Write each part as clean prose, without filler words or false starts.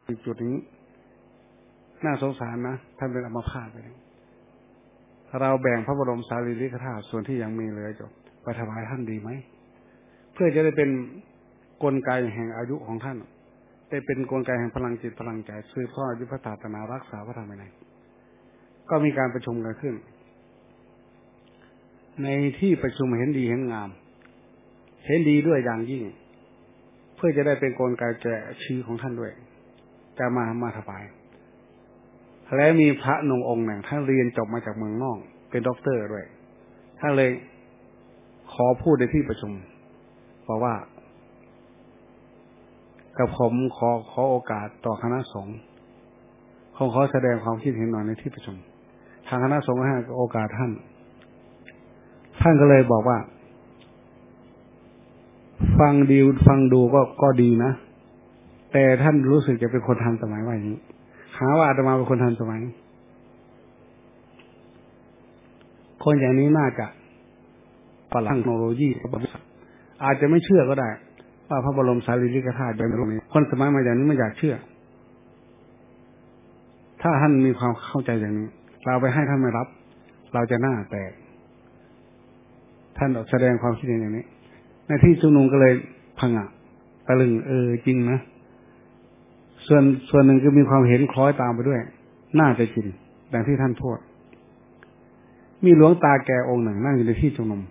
จุดนี้น่าสงสารนะท่านเป็นอัมพาตไปเราแบ่งพระบรมสารีริกธาตุส่วนที่ยังมีเหลือจบไปถวายท่านดีไหมเพื่อจะได้เป็นกลไกแห่งอายุของท่านได้เป็นกลไกแห่งพลังจิตพลังใจสืบทอดอายุพระศาสนารักษาพระธรรมวินัยก็มีการประชุมกันขึ้นในที่ประชุมเห็นดีเห็นงามเห็นดีด้วยอย่างยิ่งเพื่อจะได้เป็นกลไกแก่ชีวิตของท่านด้วยจะมาถวายและมีพระนงองค์หนึ่งท่านเรียนจบมาจากเมืองนอกเป็นด็อกเตอร์ด้วยท่านเลยขอพูดในที่ประชุมบอกว่ากับผมขอโอกาสต่อคณะสงฆ์ขอแสดงความคิดเห็นหน่อยในที่ประชุมทางคณะสงฆ์ให้โอกาสท่านก็เลยบอกว่าฟังดูก็ดีนะแต่ท่านรู้สึกจะเป็นคนทันสมัยว่าอย่างนี้หาว่าอาตมาเป็นคนทันสมัยคนอย่างนี้น่าจะปลังเทคโนโลยีอาจจะไม่เชื่อก็ได้ว่าพระบรมสารีริกธาตุเป็นโลกนี้คนสมัยใหม่อย่างนี้ไม่อยากเชื่อถ้าท่านมีความเข้าใจอย่างนี้เราไปให้ท่านไม่รับเราจะหน้าแตกท่านแสดงความคิดเห็นอย่างนี้ในที่ชุมนุมก็เลยพังะตะลึงจริงนะส่วนหนึ่งก็มีความเห็นคล้อยตามไปด้วยน่าจะจริงดังที่ท่านพูดมีหลวงตาแก่องค์หนึ่งนั่งอยู่ในที่ชุมนุม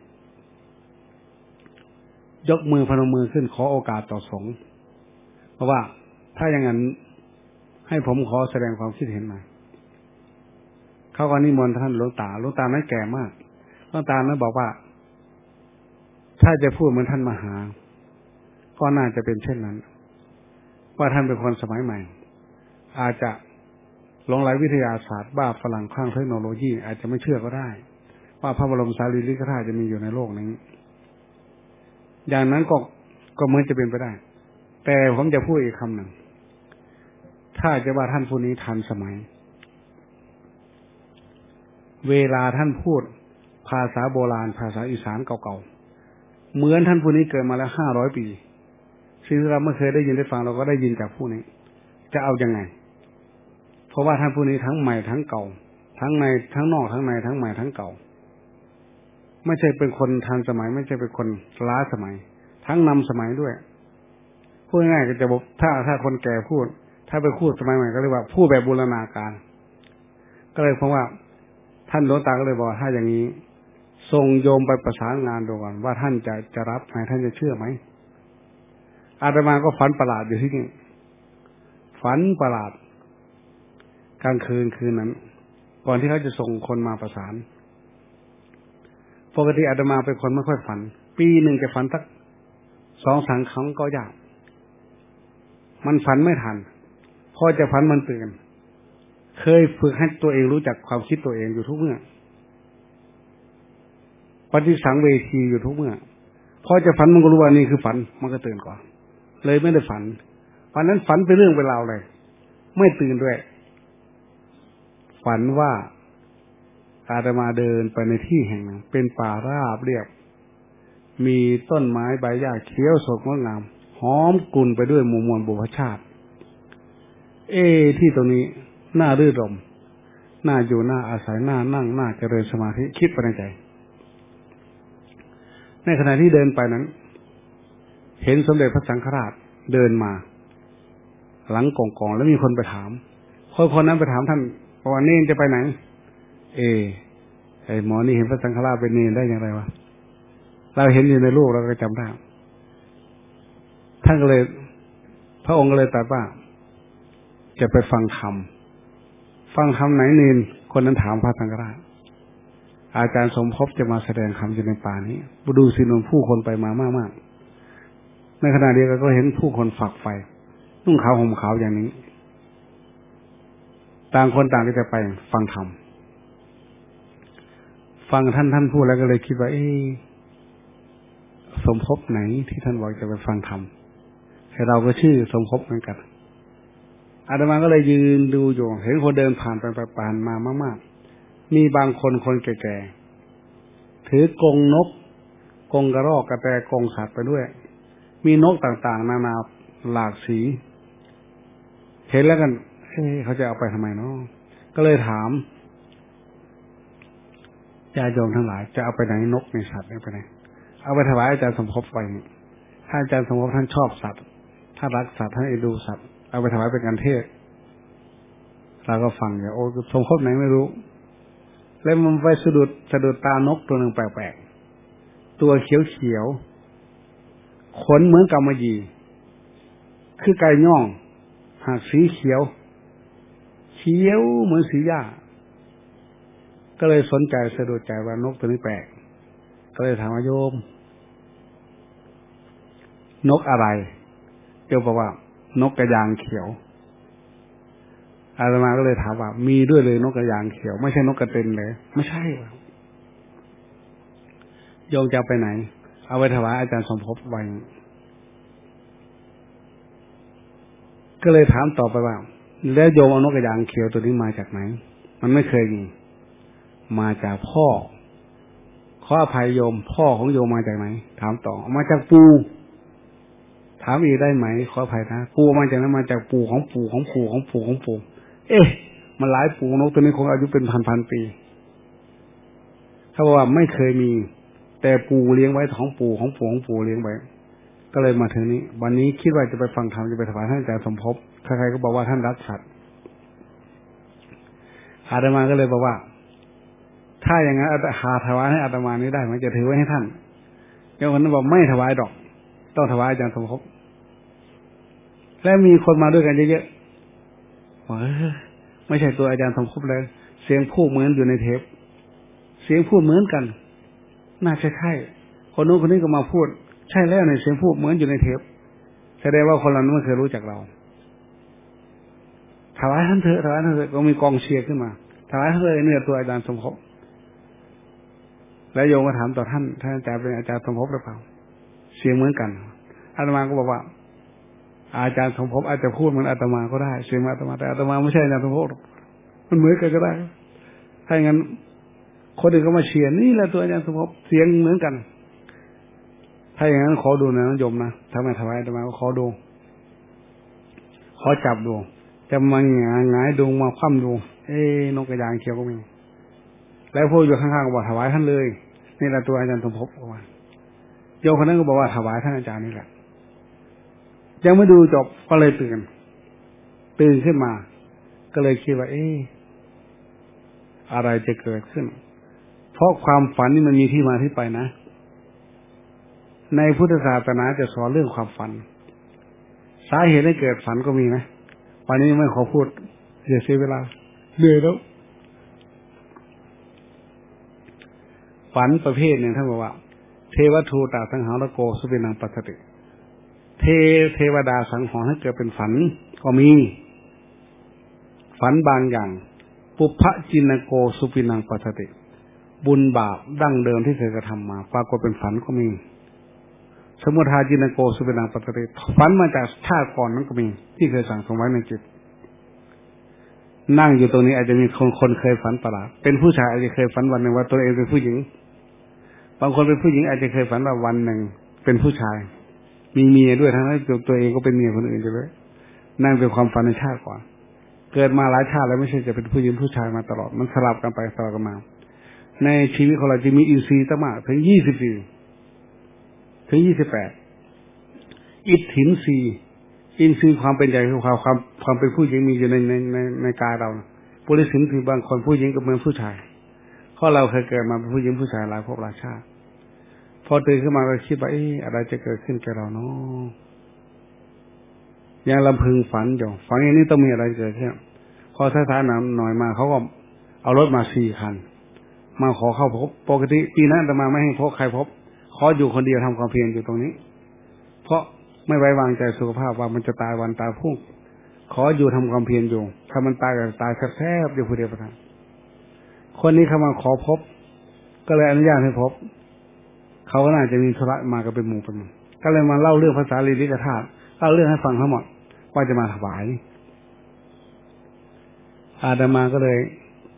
ยกมือพนมมือขึ้นขอโอกาสต่อสงฆ์เพราะว่าถ้าอย่างนั้นให้ผมขอแสดงความคิดเห็นหน่อยเขาก็นิมนต์ท่านหลวงตานั้นแก่มากหลวงตานั้นบอกว่าถ้าจะพูดเหมือนท่านมหาก็น่าจะเป็นเช่นนั้นว่าท่านเป็นคนสมัยใหม่อาจจะหลงไหลวิทยาศาสตร์บ้าฝรั่งคลั่งเทคโนโลยีอาจจะไม่เชื่อก็ได้ว่าพระบรมสารีริกธาตุจะมีอยู่ในโลกนี้อย่างนั้นก็เหมือนจะเป็นไปได้แต่ผมจะพูดอีกคำหนึ่งถ้าจะว่าท่านผู้นี้ทันสมัยเวลาท่านพูดภาษาโบราณภาษาอีสานเก่าๆเหมือนท่านผู้นี้เกิดมาแล้ว500 ปีสิ่งที่เราไม่เคยได้ยินได้ฟังเราก็ได้ยินจากผู้นี้จะเอายังไงเพราะว่าท่านผู้นี้ทั้งใหม่ทั้งเก่าทั้งในทั้งนอกทั้งในทั้งใหม่ทั้งเก่าไม่ใช่เป็นคนทันสมัยไม่ใช่เป็นคนล้าสมัยทั้งนำสมัยด้วยพูดง่ายๆก็จะบอกถ้าคนแก่พูดถ้าไปพูดสมัยใหม่ก็เรียกว่าพูดแบบบูรณาการก็เลยเพราะว่าท่านหลวงตาก็เลยบอกถ้าอย่างนี้ส่งโยมไปประสานงานดูก่อนว่าท่านจะรับไหมท่านจะเชื่อไหมอาตมาก็ฝันประหลาดอยู่ที่นี่ฝันประหลาดกลางคืนนั้นก่อนที่เขาจะส่งคนมาประสานปกติอาตมาเป็นคนไม่ค่อยฝันปีหนึ่งจะฝันสัก2-3 ครั้งก็ยากมันฝันไม่ทันพอจะฝันมันตื่นเคยฝึกให้ตัวเองรู้จักความคิดตัวเองอยู่ทุกเมื่อปฏิสังเวทีอยู่ทุกเมื่อพอจะฝันมันก็รู้ว่านี่คือฝันมันก็ตื่นก่อนเลยไม่ได้ฝันวันนั้นฝันเป็นเรื่องเป็นราวเลยไม่ตื่นด้วยฝันว่าอาตมาเดินไปในที่แห่งหนึ่งเป็นป่าราบเรียบมีต้นไม้ใบหญ้าเขียวสดงดงามหอมกลุ่นไปด้วยหมู่มวลบุพชาติที่ตรงนี้น่ารื่นรมน่าอยู่น่าอาศัยน่านั่งน่าเจริญสมาธิคิดไปในใจในขณะที่เดินไปนั้นเห็นสมเด็จพระสังฆราชเดินมาหลังกองแล้วมีคนไปถามคนนั้นไปถามท่านว่าเนรจะไปไหนไอ้หมอนี่เห็นพระสังฆราชเป็นเนรได้อย่างไรวะเราเห็นอยู่ในรูปเราก็จำได้ท่านก็เลยพระองค์ก็เลยตรัสว่าจะไปฟังธรรมไหนเนรคนนั้นถามพระสังฆราชอาจารย์สมภพจะมาแสดงธรรมอยู่ในป่านี้ดูสินนผู้คนไปมามากๆในขณะเดียวกันก็เห็นผู้คนฝักใฝ่นุ่งขาวห่มขาวอย่างนี้ต่างคนต่างก็จะไปฟังธรรมฟังท่านพูดแล้วก็เลยคิดว่าสมภพไหนที่ท่านบอกจะไปฟังธรรมให้เราก็ชื่อสมภพเหมือนกันอาตมาก็เลยยืนดูอยู่เห็นคนเดินผ่านไปผ่านมามากๆมีบางคนแก่ๆถือกรงนกกรงกระรอกกระแตกรงสัตว์ไปด้วยมีนกต่างๆนานาหลากสีเห็นแล้วกันเขาจะเอาไปทำไมเนาะก็เลยถามญาติโยมทั้งหลายจะเอาไปไหนนกในสัตว์ไปไหนเอาไปถวายอาจารย์สมภพไปถ้าอาจารย์สมภพท่านชอบสัตว์ถ้ารักสัตว์ท่านเอ็นดูสัตว์เอาไปถวายเป็นการเทศเราก็ฟังอย่างโอ้สมภพไหนไม่รู้แล้วมันไปสะดุดตานกตัวหนึ่งแปลกๆตัวเขียวขนเหมือนกำมะหยี่คือไก่ย่องหากสีเขียวเหมือนสีหญ้าก็เลยสนใจสะดุดใจว่านกตัวนี้แปลกก็เลยถามว่าโยมนกอะไรโยมบอกว่านกกระยางเขียวอาตมาก็เลยถามว่ามีด้วยเลยนกกระยางเขียวไม่ใช่นกกระเต็นเลยไม่ใช่โยมจะไปไหนเอาไปถวายอาจารย์สมภพไว้ก็เลยถามต่อไปว่าแล้วโยมเอานกกระยางเขียวตัวนี้มาจากไหนมันไม่เคยมีมาจากพ่อขออภัยโยมพ่อของโยมมาจากไหนถามต่อมาจากปู่ถามอีกได้ไหมขออภัยนะปู่มาจากนั้นมาจากปู่ของปู่ของปู่ของปู่ของปู่เอ๊ะมันหลายปู่นกตัวนี้คงอายุเป็นพันปีเขาบอกว่าไม่เคยมีแต่ปู่เลี้ยงไว้ของปู่ของปู่ของปู่เลี้ยงไว้ก็เลยมาถึงนี้วันนี้คิดว่าจะไปฟังธรรมจะไปถวายท่านอาจารย์สมภพใครๆก็บอกว่าท่านรักสัตว์อาตมาก็เลยบอกว่าถ้าอย่างนั้นหาถวายให้อาตมานี้ได้มันจะถือไว้ให้ท่านเดี๋ยวคนนั้นบอกไม่ถวายดอกต้องถวายอาจารย์สมภพและมีคนมาด้วยกันเยอะๆไม่ใช่ตัวอาจารย์สมภพเลยเสียงพูดเหมือนอยู่ในเทปเสียงพูดเหมือนกันน่าใช่คนนู้นคนนี้ก็มาพูดใช่แล้วในเสียงพูดเหมือนอยู่ในเทปแสดงว่าคนเราไม่เคยรู้จักเราถวายท่านเถอะถวายท่านเถอะก็มีกองเชียร์ขึ้นมาถวายท่านเลยเนี่ยตัวอาจารย์สมภพแล้วโยมก็ถามต่อท่านอาจารย์เป็นอาจารย์สมภพหรือเปล่าเสียงเหมือนกันอาตมาก็บอกว่าอาจารย์สมภพอาจจะพูดเหมือนอาตมาก็ได้เสียงอาตมาแต่อาตมาไม่ใช่อาจารย์สมภพมันเหมือนกันก็ได้ถ้าอย่างนั้นคนอื่นก็มาเชียร์นี่แหละตัวอาจารย์สมภพเสียงเหมือนกันถ้าอย่างนั้นขอดูนะโยมนะถ้าไม่ถวายอาตมาก็ขอดูขอจับดูจะมาหงายดูมาคว่ำดูนกกระยางเขียวก็มีแล้วพวกอยู่ข้างๆก็บอกถวายท่านเลยนี่แหละตัวอาจารย์สมภพออกมาโยมคนนั้นก็บอกว่าถวายท่านอาจารย์นี่แหละยังไม่ดูจบก็เลยตื่นขึ้นมาก็เลยคิดว่าอะไรจะเกิดขึ้นเพราะความฝันนี่มันมีที่มาที่ไปนะในพุทธศาสนาจะสอนเรื่องความฝันสาเหตุให้เกิดฝันก็มีนะวันนี้ไม่ขอพูดเสียเวลาเหนื่อยแล้วฝันประเภทหนึ่งท่านบอกว่าเทวทูตาสังหารโกสุปินังปัสสติเทวดาสังหรณ์ให้เกิดเป็นฝันก็มีฝันบางอย่างปุพพจินโกสุปินังปัสสติบุญบาปดั้งเดิมที่เคยกระทำมาปรากฏเป็นฝันก็มีสมุทาจินโกสุปินังปัสสติฝันมาจากชาติก่อนนั้นก็มีที่เคยสั่งสมไว้ในจิตนั่งอยู่ตรงนี้อาจจะมีคนเคยฝันประหลาดเป็นผู้ชายอาจจะเคยฝันวันหนึ่งว่าตัวเองเป็นผู้หญิงบางคนเป็นผู้หญิงอาจจะเคยฝันว่าวันหนึ่งเป็นผู้ชายมีเมียด้วยทั้งนั้นตัวเองก็เป็นเมียคนอื่นอยู่เลยนั่นเป็นความฝันในชาติก่อนเกิดมาหลายชาติแล้วไม่ใช่จะเป็นผู้หญิงผู้ชายมาตลอดมันสลับกันไปสลับกันมาในชีวิตของเราจะมีอินทรีย์ตั้งมากถึง24ถึง28อิทธินทรีย์อินทรีย์ความเป็นใหญ่คือความเป็นผู้หญิงมีอยู่ในกายเราปุริสินคือบางคนผู้หญิงก็เหมือนผู้ชายเพราะเราเคยเกิดมาเป็นผู้หญิงผู้ชายหลายภพหลายชาติพอตื่นขึ้นมาก็คิดว่าอะไรจะเกิดขึ้นแก่เราเนาะยังลำพึงฝันอยู่ฝันอย่างนี้ต้องมีอะไรเกิดขึ้นพอท้ายๆหน่อยมาเขาก็เอารถมา4 คันมาขอเข้าพบปกติปีนั้นอาตมาไม่ให้พบใครพบขออยู่คนเดียวทำความเพียรอยู่ตรงนี้เพราะไม่ไว้วางใจสุขภาพว่ามันจะตายวันตายพรุ่งขออยู่ทำความเพียรอยู่ถ้ามันตายก็ตายแทบๆอยู่คนเดียวประทานคนนี้เขามาขอพบก็เลยอนุญาตให้พบเขาก็น่าจะมีธุระมาก็เป็นหมู่เป็นก็เลยมาเล่าเรื่องภาษาลีลิกธาตุเล่าเรื่องให้ฟังทั้งหมดว่าจะมาถวายอาตมาก็เลย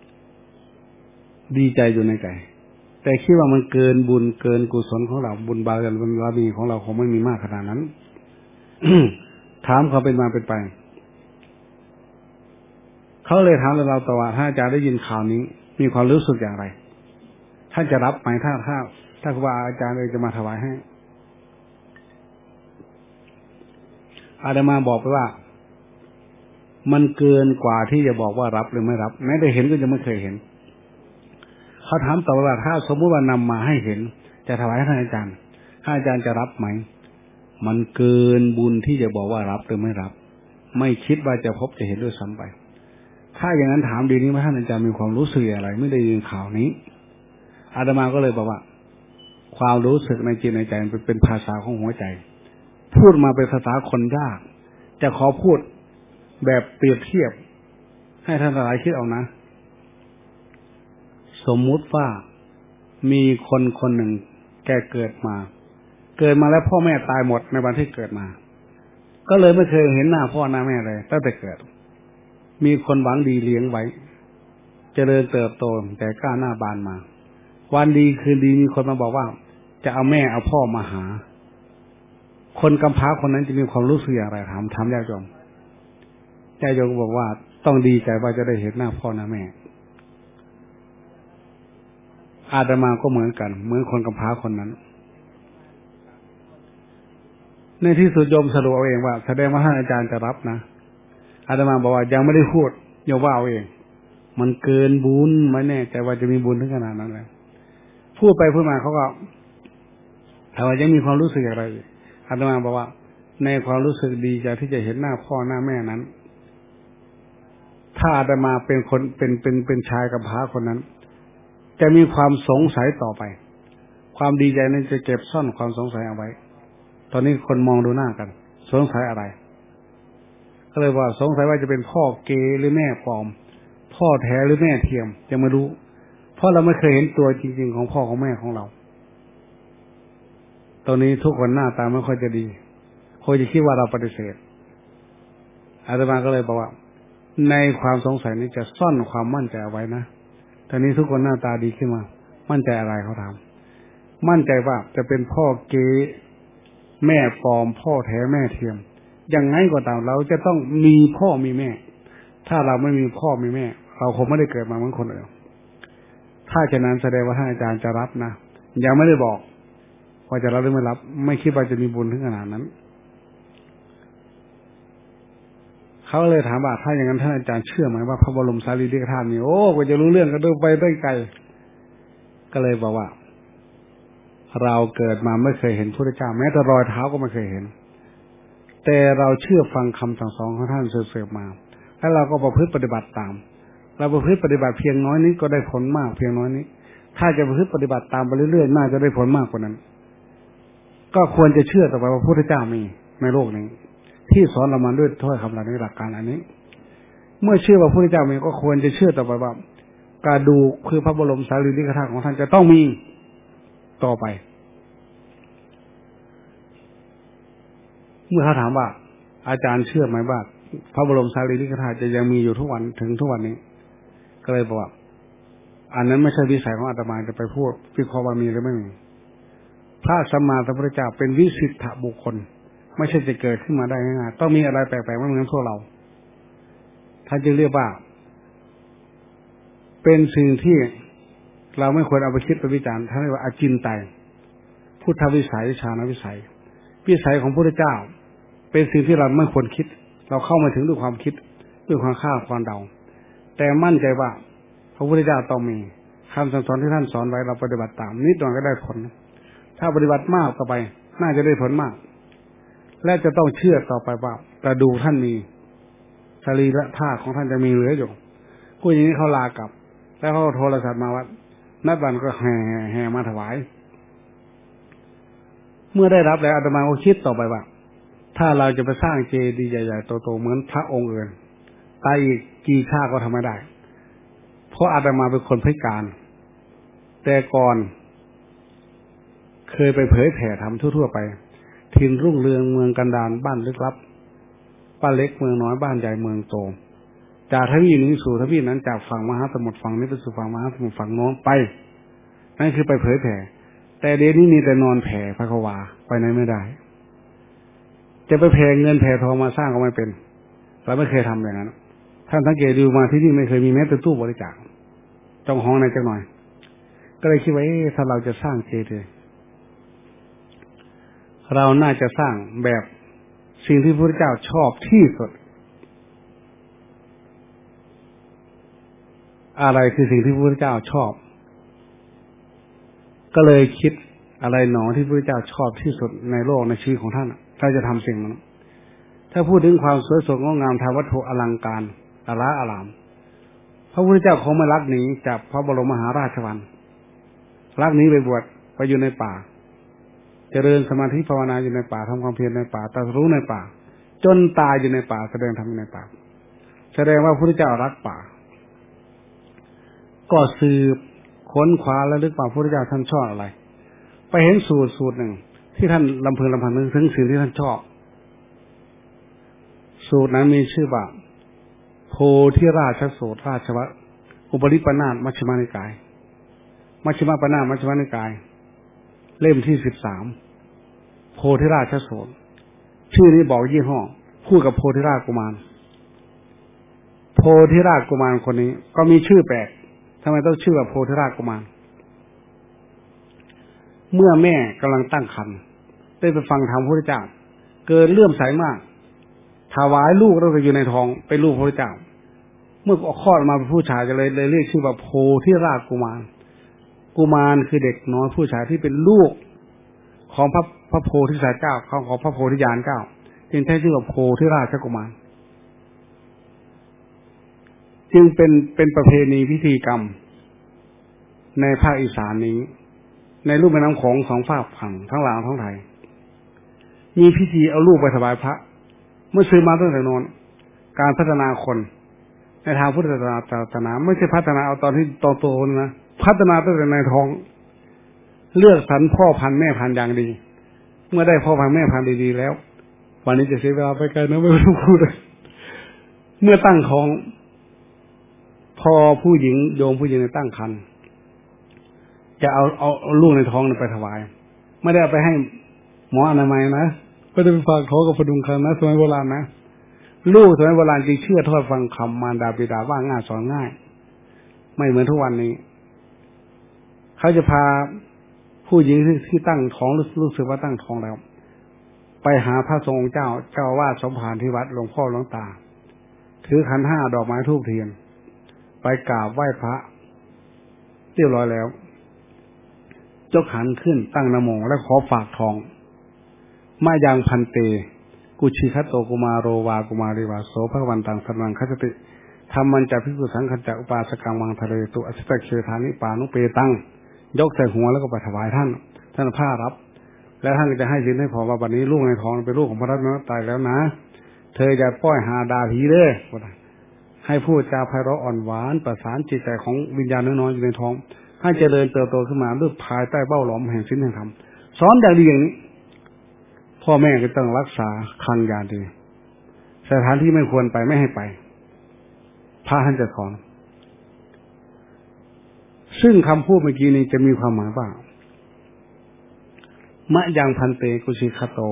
ดีใจอยู่ในใจแต่คิดว่ามันเกินบุญเกินกุศลของเราบุญบารมีของเราคงไม่มีมากขนาดนั้น ถามเขาเป็นมาเป็นไปเขาเลยถามเราต่อว่าถ้าอาจารย์ได้ยินข่าวนี้มีความรู้สึกอย่างไรท่านจะรับไหมถ้าครูบาอาจารย์จะมาถวายให้อาตมาบอกไปว่ามันเกินกว่าที่จะบอกว่ารับหรือไม่รับแม้แต่เห็นก็ยังไม่เคยเห็นเขาถามต่อว่าถ้าสมมติว่านำมาให้เห็นจะถวายให้ท่านอาจารย์ถ้าอาจารย์จะรับไหมมันเกินบุญที่จะบอกว่ารับหรือไม่รับไม่คิดว่าจะพบจะเห็นด้วยซ้ำไปถ้าอย่างนั้นถามดีนี้ว่าท่านอาจารย์มีความรู้สึกอะไรไม่ได้ยินข่าวนี้อาตมาก็เลยบอกว่าความรู้สึกในจิตในใจมันเป็นภาษาของหัวใจพูดมาเป็นภาษาคนยากจะขอพูดแบบเปรียบเทียบให้ท่านหลายคิดเอานะสมมุติว่ามีคนหนึ่งแกเกิดมาแล้วพ่อแม่ตายหมดในวันที่เกิดมาก็เลยไม่เคยเห็นหน้าพ่อหน้าแม่เลยตั้งแต่เกิดมีคนหวังดีเลี้ยงไว้เจริญเติบโตแต่ก้าวหน้าบานมาวันดีคืนดีมีคนมาบอกว่าจะเอาแม่เอาพ่อมาหาคนกำพร้าคนนั้นจะมีความรู้สึกอย่างไรถามญาติโยมบอกว่าต้องดีใจว่าจะได้เห็นหน้าพ่อหน้าแม่อาตมาก็เหมือนกันเหมือนคนกำพร้าคนนั้นในที่สุดโยมสรุปเอาเองว่าแสดงว่าท่านอาจารย์จะรับนะอาตมาบอกว่ายังไม่ได้พูดโยมว่าเอาเองมันเกินบุญไม่แน่ใจว่าจะมีบุญถึงขนาดนั้นเลยพูดไปพูดมาเขาก็ถามว่ายังมีความรู้สึกอย่างไรอาตมาบอกว่าในความรู้สึกดีใจที่จะเห็นหน้าพ่อหน้าแม่นั้นถ้าอาตมาเป็นคนเป็นชายกำพร้าคนนั้นจะมีความสงสัยต่อไปความดีใจนั้นจะเก็บซ่อนความสงสัยเอาไว้ตอนนี้คนมองดูหน้ากันสงสัยอะไรก็เลยว่าสงสัยว่าจะเป็นพ่อเกหรือแม่ปลอมพ่อแท้หรือแม่เทียมยังไม่รู้เพราะเราไม่เคยเห็นตัวจริงๆของพ่อของแม่ของเราตอนนี้ทุกคนหน้าตาไม่ค่อยจะดีคนจะคิดว่าเราปฏิเสธอาตมาก็เลยบอกว่าในความสงสัยนี้จะซ่อนความมั่นใจเอาไว้นะตอนนี้ทุกคนหน้าตาดีขึ้นมามั่นใจอะไรเขาถามมั่นใจว่าจะเป็นพ่อเกแม่ปลอมพ่อแท้แม่เทียมยังไงก็ตามเราจะต้องมีพ่อมีแม่ถ้าเราไม่มีพ่อมีแม่เราคงไม่ได้เกิดมาเหมือนคนอื่นถ้าฉะนั้นแสดงว่าท่านอาจารย์จะรับนะยังไม่ได้บอกว่าจะรับหรือไม่รับไม่คิดว่าจะมีบุญถึงขนาดนั้นเขาเลยถามว่าถ้าอย่างนั้นท่านอาจารย์เชื่อไหมว่าพระบรมสารีริกธาตุนี่โอ้ก็จะรู้เรื่องก็ดูไปได้ไกลก็เลยบอกว่าเราเกิดมาไม่เคยเห็นพระพุทธเจ้าแม้แต่รอยเท้าก็ไม่เคยเห็นแต่เราเชื่อฟังคำสั่งสอนของท่านเสริมมาแล้วเราก็ประพฤติปฏิบัติตามเราประพฤติปฏิบัติเพียงน้อยนี้ก็ได้ผลมากเพียงน้อยนี้ถ้าจะประพฤติปฏิบัติตามไปเรื่อยๆน่าจะได้ผลมากกว่านั้นก็ควรจะเชื่อต่อไปว่าพระพุทธเจ้ามีในโลกนี้ที่สอนเรามาด้วยถ้อยคำเหล่านี้หลักการอันนี้เมื่อเชื่อว่าพระพุทธเจ้ามีก็ควรจะเชื่อต่อไปว่าการดูคือพระบรมสารีริกธาตุของท่านจะต้องมีต่อไปเมื่อเขาถามว่าอาจารย์เชื่อไหมว่าพระบรมสารีริกธาตุจะยังมีอยู่ทุกวันถึงทุกวันนี้ก็เลยบอกว่าอันนั้นไม่ใช่วิสัยของอาตมาจะไปพูดวิเคราะห์ว่ามีหรือไม่มีพระสัมมาสัมพุทธเจ้าเป็นวิสิทธบุคคลไม่ใช่จะเกิดขึ้นมาได้ง่ายๆต้องมีอะไรแปลกๆไม่เหมือนพวกเราท่านจึงเรียกว่าเป็นสิ่งที่เราไม่ควรเอาไปคิดไปวิจารณ์ท่านเรียกว่าอจินไตยพุทธวิสัยฌานวิสัยวิสัยของพระพุทธเจ้าเป็นสิ่งที่เราไม่ควรคิดเราเข้ามาถึงด้วยความคิดด้วยความคาดความเดาแต่มั่นใจว่าพระพุทธเจ้าต้องมีคำสั่งสอนที่ท่านสอนไว้เราปฏิบัติตามนิดหน่อยก็ได้ผลถ้าปฏิบัติมากต่อไปน่าจะได้ผลมากและจะต้องเชื่อต่อไปว่ากระดูกท่านมีสรีระธาตุของท่านจะมีเหลืออยู่ผู้อย่างนี้เขาลากลับแล้วเขาโทรศัพท์มาว่านัดวันก็แห่มาถวายเมื่อได้รับแล้วอาตมาก็คิดต่อไปว่าถ้าเราจะไปสร้างเจดีย์ใหญ่ๆโตๆเหมือนพระองค์อื่นตายอีกกี่ชาติก็ทำไม่ได้เพราะอาตมาเป็นคนพิการแต่ก่อนเคยไปเผยแผ่ธรรมทั่วๆไปถิ่นรุ่งเรืองเมืองกันดารบ้านลึกลับบ้านเล็กเมืองน้อยบ้านใหญ่เมืองโตจากทวีปนี้สู่ทวีปนั้นจากฝั่งมหาสมุทรฝั่งนี้ไปสู่ฝั่งมหาสมุทรฝั่งโน้นไปนั่นคือไปเผยแผ่แต่เดี๋ยวนี้มีแต่นอนแผ่พระควาไปไหนไม่ได้จะไปแผ่เงินแผ่ทองมาสร้างก็ไม่เป็นเราไม่เคยทำอย่างนั้นท่านสังเกตดูมาที่นี่ไม่เคยมีแม้แต่ตู้บริจาคจองห้องในจังหน่อยก็เลยคิดว่าถ้าเราจะสร้างเจดีย์เราน่าจะสร้างแบบสิ่งที่พระพุทธเจ้าชอบที่สุดอะไรคือสิ่งที่พระพุทธเจ้าชอบก็เลยคิดอะไรหนอที่พระพุทธเจ้าชอบที่สุดในโลกในชีวิตของท่านเราจะทำสิ่งนั้นถ้าพูดถึงความสวยสดงดงามทางวัตถุอลังการอารามพระพุทธเจ้าคงไม่ลักหนีจากพระบรมมหาราชวังลักหนีไปบวชไปอยู่ในป่าเจริญสมาธิภาวนาอยู่ในป่าทำความเพียรในป่าตรัสรู้ในป่าจนตายอยู่ในป่าแสดงธรรมในป่าแสดงว่าพระพุทธเจ้ารักป่าก็สืบค้นคว้าและลึกว่าพระพุทธเจ้าท่านชอบอะไรไปเห็นสูตรหนึ่งที่ท่านลำพึงลำพันถึงสิ่งที่ท่านชอบสูตรนั้นมีชื่อว่าโพธิราชสูตรราชวะอุปริปนาถมัชฌิมานิกายมัชฌิมาปนาถมัชฌิมานิกายเล่มที่13โพธิราชสูตรชื่อนี้บอกยี่ห้อพูดกับโพธิราชกุมารโพธิราชกุมารคนนี้ก็มีชื่อแปลกทำไมต้องชื่อว่าโพธิราชกุมารเมื่อแม่กำลังตั้งครรภ์ได้ไปฟังธรรมพระพุทธเจ้าเกิดเลื่อมใสมากถวายลูกแล้วก็อยู่ในท้องเป็นลูกพระพุทธเจ้าเมื่อคลอดมาเป็นผู้ชายจะเลยเรียกชื่อว่าโพธิราชกุมารกุมารคือเด็กน้อยผู้ชายที่เป็นลูกของพระโพธิสัตว์เจ้าของพระโพธิญาณเจ้าจึงใช้ชื่อว่าโพธิราชกุมารจึงเป็นประเพณีพิธีกรรมในภาคอีสานนี้ในรูปแม่น้ำโขงสองฝากฝั่งทั้งลาวทั้งไทยมีพิธีเอาลูกไปถวายพระเมื่อซื้อมาตั้งแต่นนการพัฒนาคนในทางพุทธศาสนาไม่ใช่พัฒนาเอาตอนที่โตๆนะพัฒนาตั้งแต่ในท้องเลือกสรรพ่อพันธุ์แม่พันธุ์อย่างดีเมื่อได้พ่อพันธุ์แม่พันธุ์ดีๆแล้ววันนี้จะเสียเวลาไปไกลนะไม่รู้พูดเลยเมื่อตั้งท้องพอผู้หญิงโยมผู้หญิงในตั้งครรภ์จะเอาลูกในท้องไปถวายไม่ได้เอาไปให้หมออนามัยนะก็จะไปฝากท้องกับพดุงครรภ์นะสมัยโบราณนะลูกสมัยโบราณจึงเชื่อทอดฟังคำมารดาบิดาว่าง่ายสอนง่ายไม่เหมือนทุกวันนี้เขาจะพาผู้หญิงที่ตั้งท้องรู้สึกว่าตั้งท้องแล้วไปหาพระสงฆ์เจ้าวาดสมภารที่วัดหลวงพ่อหลวงตาถือขัน5ดอกไม้ธูปเทียนไปกราบไหว้พระเรียบร้อยแล้วยกขันขึ้นตั้งนะโมและขอฝากทองมายังพันเตกุชิคัตโตกุมารโรวากุมารีวาโสภะวันตังสนังคัจติธรรมันจะภิกษุสังฆัจจะอุปาสกังวังทะเลตุอสิตเคธานิปานุเปตังยกใส่หัวแล้วก็ไปถวายท่านผ้ารับแล้วท่านก็จะให้สินให้พอว่าบัดนี้ลูกในท้องเป็นลูกของพระรัตนตรัยแล้วนะเธออย่าป้อยหาดาผีเด้อให้พูดจาไพเราะอ่อนหวานประสานจิตใจของวิญญาณน้อยๆอยู่ในท้องให้เจริญเติบโตขึ้นมาด้วยภายใต้เบ้าหลอมแห่งศีลแห่งธรรมสอนอย่างดีอย่างนี้พ่อแม่ก็ต้องรักษาคลังยาดีสถานที่ไม่ควรไปไม่ให้ไปพระท่านจะสอนซึ่งคำพูดเมื่อกี้นี้จะมีความหมายว่ามะยังพันเตกุชิคโต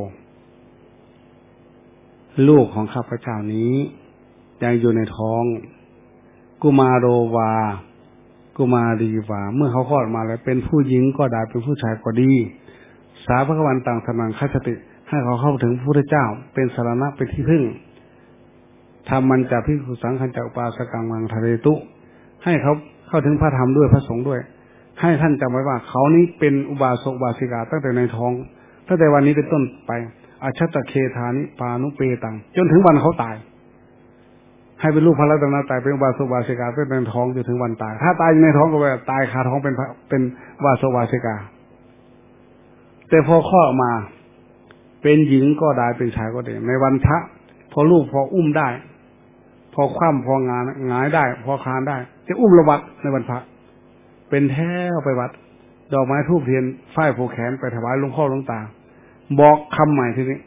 ลูกของข้าพเจ้านี้ยังอยู่ในท้องกุมารโรวากุมารีวาเมื่อเขาคลอดมาแล้วเป็นผู้หญิงก็ได้เป็นผู้ชายก็ดีสาภควันต่างสนังคัจติให้เขาเข้าถึงพระพุทธเจ้าเป็นสรณะเป็นที่พึ่งธรรมันจะภิกษุสังฆัจจะอุปาสกังวังทะเลตุให้เขาเข้าถึงพระธรรมด้วยพระสงฆ์ด้วยให้ท่านจำไว้ว่าเขานี้เป็นอุบาสกอุบาสิกาตั้งแต่ในท้องตั้งแต่วันนี้เป็นต้นไปอาชัตตเคธานิปานุเปตังจนถึงวันเขาตายให้เป็นลูกพระรัตนตรัยเป็นอุบาสกอุบาสิกาตั้งแต่ในท้องจนถึงวันตายถ้าตายในท้องก็แบบตายคาท้องเป็นอุบาสกอุบาสิกาแต่พอคลอดออกมาเป็นหญิงก็ได้เป็นชายก็ได้ในวันพระพอลูกพออุ้มได้พอคว่ำพองหงายได้พอคลานได้จะอุ้มระวัดในวันพระเป็นแท้ไปวัดดอกไม้ธูปเทียนฝ้ายผูกแขนไปถวายหลวงพ่อหลวงตาบอกคำใหม่ทีนี้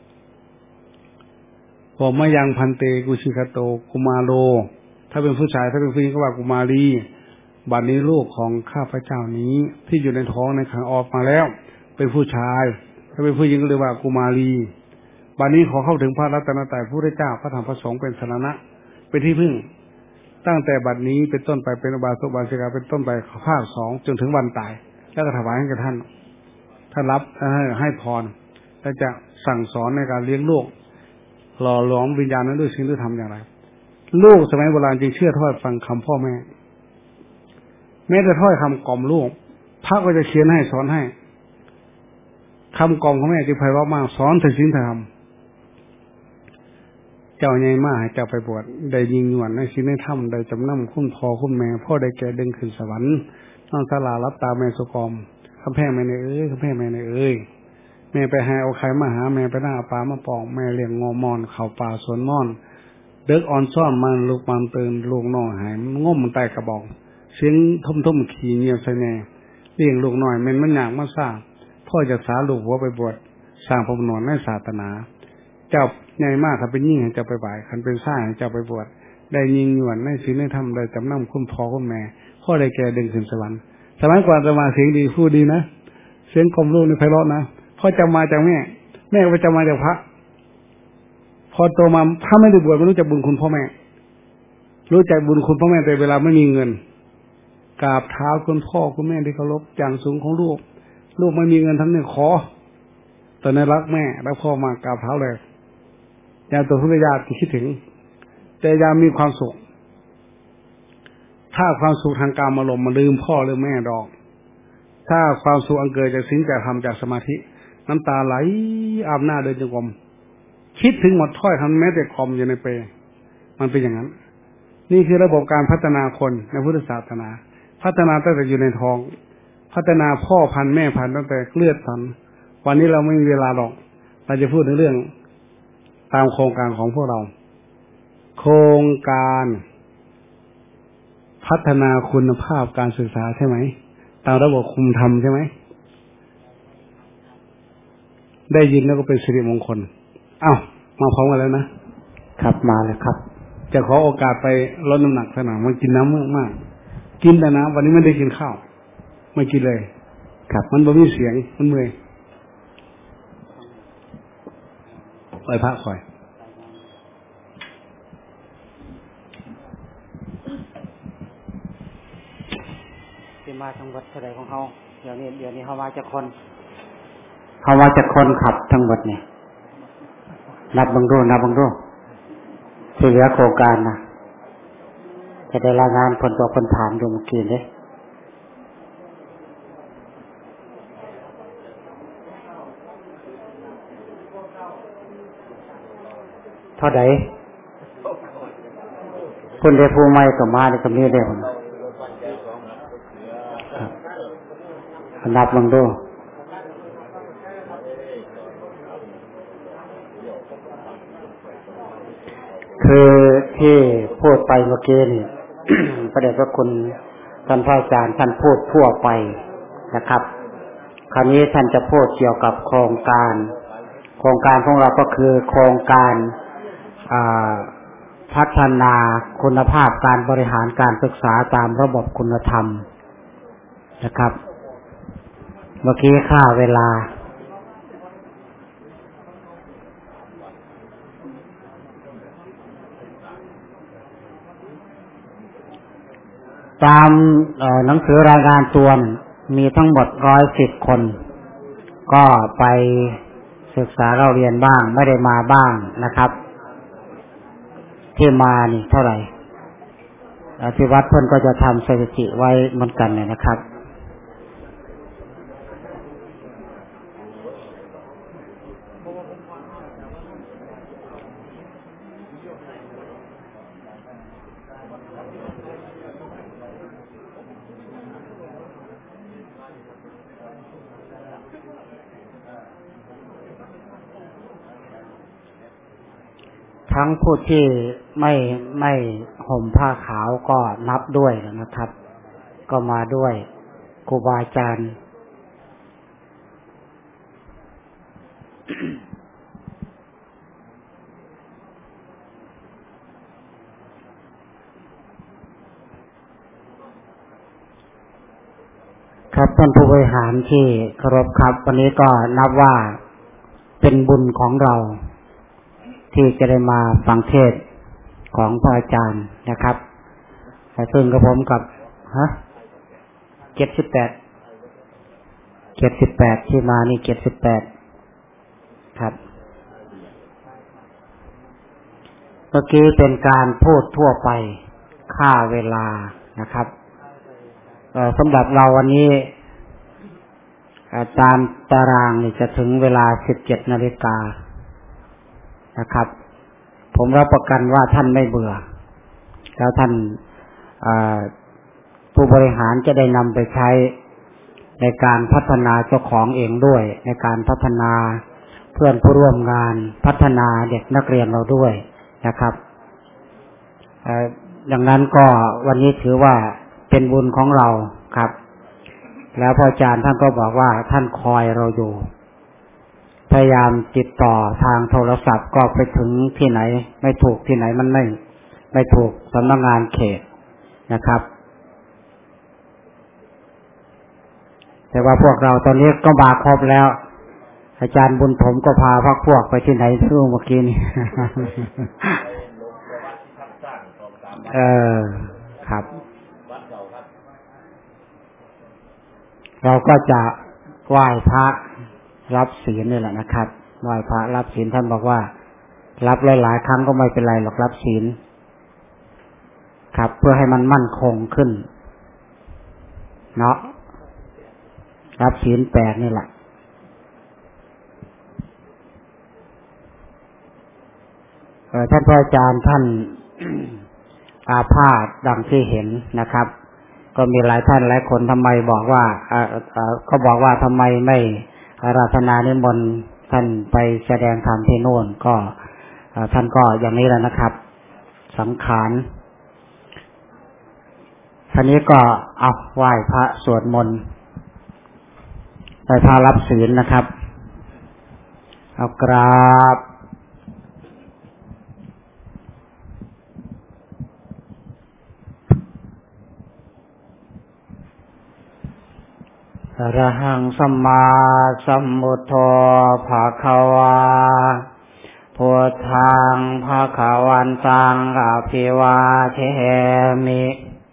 บอกมายังพันเตกุชิคโตกุมาโรถ้าเป็นผู้ชายถ้าเป็นผู้หญิงก็ว่ากุมารีบัดนี้ลูกของข้าพเจ้านี้ที่อยู่ในท้องในขังออกมาแล้วเป็นผู้ชายถ้าเป็นผู้หญิงก็เรียกว่ากุมารีบัดนี้ขอเข้าถึงพระรัตนตรัยพระพุทธเจ้าพระธรรมพระสงฆ์เป็นสรณะเป็นที่พึ่งตั้งแต่บัดนี้เป็นต้นไปเป็นอุบาสกอุบาสิกาเป็นต้นไปภาค2จนถึงวันตายแล้วก็ถวายให้กับท่านรับให้พรและจะสั่งสอนในการเลี้ยงลูกหล่อหลอมวิญญาณนั้นด้วยสิ่งที่ทำอย่างไรลูกสมัยโบราณจึงเชื่อถ้อยฟังคำพ่อแม่แม้แต่ถ้อยคำกล่อมลูกพระก็จะเขียนให้สอนให้คำกล่อมของแม่จึงไพเราะมากสอนแต่ศีลธรรมเจ้าใหญ่มากให้เจ้าไปบวชได้ยิงหวนในศีลในธรรมได้จำนำคุณพ่อคุณแม่พ่อได้แก่ดึงขึ้นสวรรค์น้องสลารับตาแม่สุกรมข้าแพ่แม่ในข้าแพ่แม่ในแม่ไปหาเอาไข่มาหาแม่ไปหน้าปลามาปองแม่เลี้ยงงอมอนเข่าป่าสวนม่อนเด็กอ่อนซ่อนมันลูกมันตื่นลูกน้องหายง่มมันไตกระบอกเสียงทุ่มขี่เงียบใส่แน่เลี้ยงลูกหน่อยมันอยากมาสร้างพ่อจะสาลูกหัวไปบวชสร้างพระนวลในศาสนาเจ้าใหญ่มากถ้าเป็นยิ่งให้เจ้าไปบ่ายคันเป็นซ่าให้เจ้าไปบวชได้ยิงหวนในศีลในธรรมได้จำนำคุณพ่อคุณแม่พ่อได้แก่ดึงขึ้นสวรรค์สมัยก่อนจะมาเสียงดีพูดดีนะเสียงกลมลูกในไพเราะนะพ่อจะมาจากแม่ก็จะมาจากพระพอโตมาพระไม่ได้บวชไม่รู้จักบุญคุณพ่อแม่รู้จักบุญคุณพ่อแม่แต่เวลาไม่มีเงินกราบเท้าคุณพ่อคุณแม่ที่เคารพอย่างสูงของลูกไม่มีเงินทั้งนี้ขอตอนนั้นรักแม่รักพ่อมากกราบเท้าเลยยามตัวทุกญาติคิดถึงแต่ยามมีความสุขถ้าความสุขทางการอารมณ์มันลืมพ่อหรือแม่ดอกถ้าความสุขอันเกิดจากศีลจากธรรมจากสมาธิน้ำตาไหลอาบหน้าเดินจงกรมคิดถึงหมดถ้อยคำแม้แต่คอมอยู่ในเปรมันเป็นอย่างนั้นนี่คือระบบการพัฒนาคนในพุทธศาสนาพัฒนาตั้งแต่อยู่ในท้องพัฒนาพ่อพันธุ์แม่พันธุ์ตั้งแต่เลือดสันวันนี้เราไม่มีเวลาหรอกเราจะพูดถึงเรื่องตามโครงการของพวกเราโครงการพัฒนาคุณภาพการศึกษาใช่ไหมตามระบบคุมธรรมใช่ไหมได้ยินแล้วก็เป็นสิริมงคลมาพร้อมกันแล้วนะครับมาแล้วครับจะขอโอกาสไปลดน้ำหนักสักหน่อยมันกินน้ำมากกินแต่น้ำวันนี้ไม่ได้กินข้าวไม่กินเลยครับมันบ่มีเสียงมันเมื่อยไปพักคอยที่มาทั้งหมดเท่าไหร่ของเขาเดี๋ยวนี้เขามาจากคนขับทั้งหมดเนี่ยนับบังดูที่เหลือโครงการนะจะได้รายงานผลตัวคนถามดูเมื่อกี้เลยเท่าไหร่คนได้ผู้ใหม่ก็มาในตรงนี้ได้ผมนับบังดูคือที่พูดไปเมื่อกี้นี่ พระเดชพระคุณท่านพระอาจารย์ท่านพูดทั่วไปนะครับคราวนี้ท่านจะพูดเกี่ยวกับโครงการของเราก็คือโครงการพัฒนาคุณภาพการบริหารการศึกษาตามระบบคุณธรรมนะครับเมื่อกี้ค่าเวลาตามหนังสือรายงานตัวมีทั้งหมด110 คนก็ไปศึกษาเราเรียนบ้างไม่ได้มาบ้างนะครับที่มานี่เท่าไหร่ที่วัดเพิ่นก็จะทำสถิติไว้เหมือนกันนะครับทั้งผู้ที่ไม่ห่มผ้าขาวก็นับด้วยนะครับก็มาด้วยครูบาอาจารย์ครับท่านผู้บริหารที่เคารพครับวันนี้ก็นับว่าเป็นบุญของเราที่จะได้มาฟังเทศน์ของพระอาจารย์นะครับซึ่งกับผมกับ78ที่มานี่78ครับเมื่อกี้เป็นการพูดทั่วไปค่าเวลานะครับสำหรับเราวันนี้ตามตารางนี่จะถึงเวลา 17 นาฬิกานะครับผมรับประกันว่าท่านไม่เบื่อแล้วท่านผู้บริหารจะได้นำไปใช้ในการพัฒนาเจ้าของเองด้วยในการพัฒนาเพื่อนผู้ร่วมงานพัฒนาเด็กนักเรียนเราด้วยนะครับดังนั้นก็วันนี้ถือว่าเป็นบุญของเราครับแล้วพระอาจารย์ท่านก็บอกว่าท่านคอยเราอยู่พยายามติดต่อทางโทรศัพท์ก็ไปถึงที่ไหนไม่ถูกที่ไหนมันไม่ถูกสำนักงานเขตนะครับแต่ว่าพวกเราตอนนี้ก็มาครบแล้วอาจารย์บุญถมก็พาพวกไปที่ไหนที่เมื่อกี้นี่ ครับเราก็จะไหว้พระรับศีลนี่แหละนะครับไหว้พระรับศีลท่านบอกว่ารับหลายๆครั้งก็ไม่เป็นไรหรอกรับศีลครับเพื่อให้มันมั่นคงขึ้นเนาะรับศีล8นี่แหละท่านพระอาจารย์ท่าน อาพาธดังที่เห็นนะครับก็มีหลายท่านหลายคนทำไมบอกว่าก็บอกว่าทำไมไม่อาราธนานิมนต์ท่านไปแสดงธรรมที่โน่นก็ท่านก็อย่างนี้แหละนะครับสังขารท่านี้ก็เอาไหว้พระสวดมนต์ไหว้พระรับศีลนะครับเอากราบอรหังสัมมาสัมพุทโธภะคะวาพุทธังภะคะวันตังอภิวาเทมิ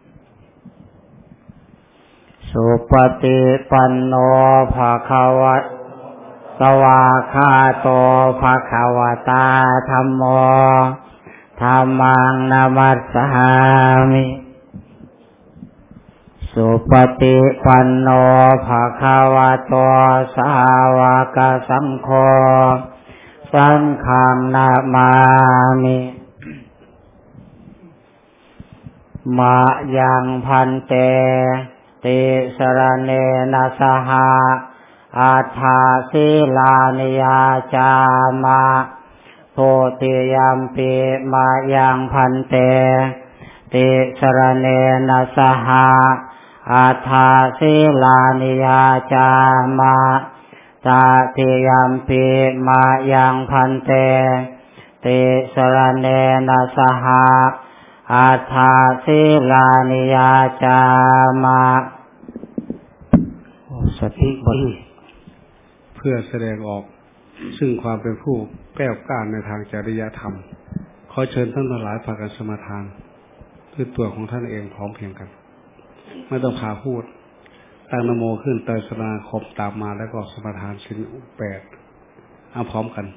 สุปฏิปันโนภะคะวะสวากขาโตภะคะวะตาธัมโมธัมมังนามัสสามิสุปฏิปันโนภะคะวะโตสาวกสังโฆสังฆังนามามิมะยังพันเตติสรณเนนะสหะอัฏฐาศิลานิยาจามะโพธิยัมปิมะยังพันเตติสรณเนนะสหะอัฏฐาศิลานิยาจามะตติยัมปิมะยังพันเตติสรณเนนะสหะอัฏฐาศิลานิยาจามะสติบริเพื่อแสดงออกซึ่งความเป็นผู้แก้วกล้าในทางจริยธรรมขอเชิญท่านทั้งหลายพากันสมาทานด้วยตัวของท่านเองพร้อมเพียงกันไม่ต้องพาพูดตั้งนะโมขึ้นเตยสนาคมตามมาแล้วก็สมาทานศีล8เอาพร้อมกัน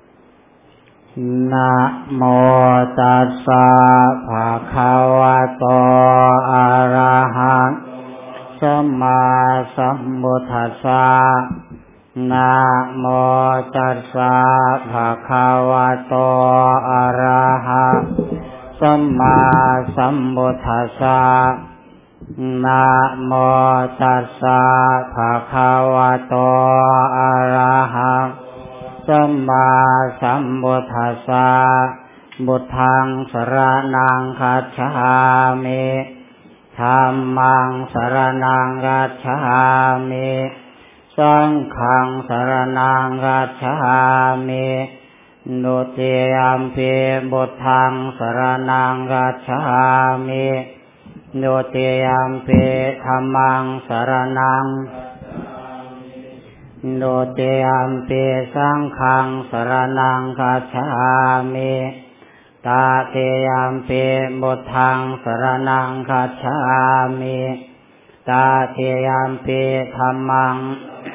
นะโมตัสสะภะคะวะโตอะระหังสัมมาสัมพุทธัสสะนะโมตัสสะภะคะวะโตอะระหังสัมมาสัมพุทธัสสะนะโมตัสสะภะคะวะโตอะระหังสัมมาสัมพุทธัสสะพุทธังสรณังคัจฉามิธัมมังสรณังคัจฉามิสังฆังสรณังคัจฉามิดุติยัมปิพุทธังสรณังคัจฉามิดุติยัมปิธัมมังสรณังดุติยัมปิสังฆังสรณังคัจฉามิตตาเตยัมปิพุทธังสรณังคัจฉามิตาเตยัมปิธัมมัง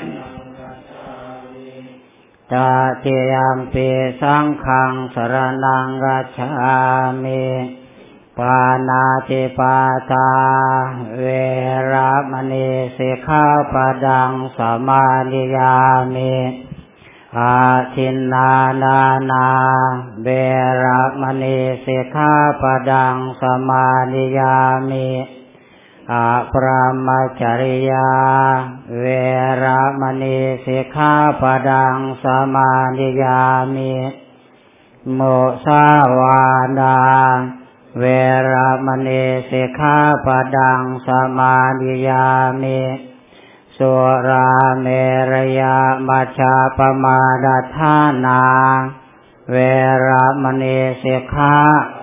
ตาเตยัมปิสังฆังสรณังคัจฉามิปานาติปาตาเวรมณีสิกขาปดังสมาธิยามิอาทินนานาเวรมณีสิกขาปดังสมาธิยามิอะปรามจริยาเวรมณีสิกขาปดังสมาธิยามิโมสาวาดาเวรมณีสิกขาปดังสมาธิยามิสุราเมรยมัชฌัปมาดาทานาเวรมณีสิกขา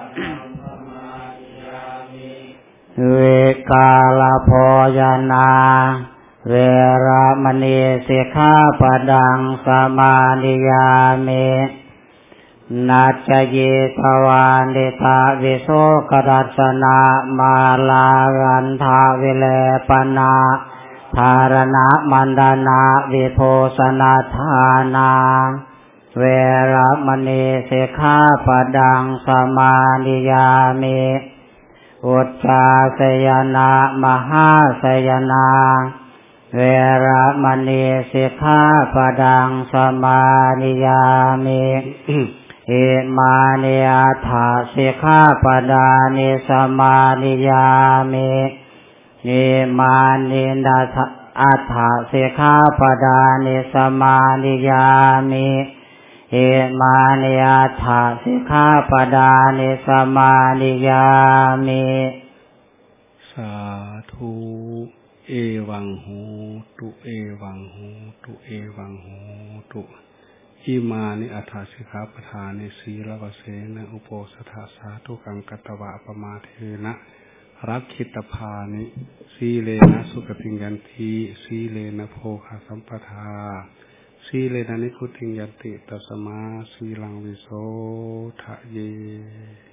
วิกาลโภชนาเวรมณีสิกขาปดังสมาธิยามินัจจยิตวานิตาวิโสกรัสนามาลากันทาวิเลปนาธารณะมันดานาวิโภสนาทานาเวรมณีสิกขาปดังสมาธิยามิอุจจาสยนามหาสยนาเวรมณีสิกขาปดังสมาธิยามิอิมานิอัฏฐสิกขาปดานิสมาธิยามิอิมานิอัฏฐสิกขาปดานิสมาธิยามิอิมานิอัฏฐสิกขาปดานิสมาธิยามิสาธุเอวังโหตุเอวังโหตุเอวังโหตุอิมานิอัฏฐสิกขาปทานิสีลวเสนะอุโปสถาสาธุกังกัตตวะปมาเทนะรักขิตภานิสีเลนะสุขติยันติสีเลนะโภคสัมปทาสีเลนะนิพุติยันติตัสมาสีลังวิโสทะเย